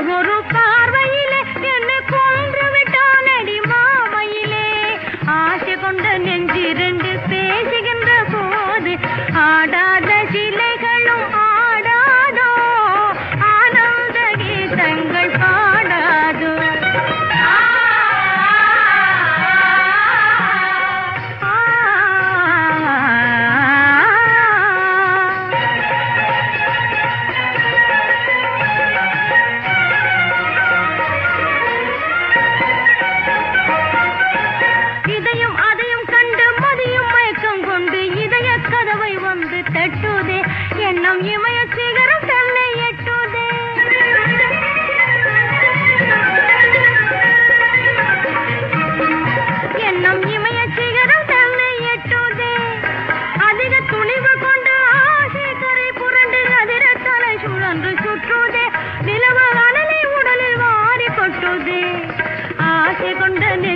ஒரு பார்வையிலே என்னை கொன்று விட்டானடி மாமையிலே. ஆசை கொண்ட நெஞ்சிரண்டு பேசுகின்ற போது ஆடாத சிலைகளும் ஆடாதோ, ஆனந்த கீதங்கள் பாடாதோ. இதையும் அதையும் கண்டு மதியும் மயக்கம் கொண்டு இதய கதவை வந்து தட்டுதே, எண்ணம் இமய சிகரம் தன்னை எட்டுதே. எண்ணம் இமய சிகரம் தன்னை எட்டுதே. அதிக துணிவு கொண்டு ஆசை கரை புரண்டு அதிர தலை சுழன்று சுற்றுதே, நிலவு அனலை உடலில் வாரி கொட்டுதே. ஆசை கொண்ட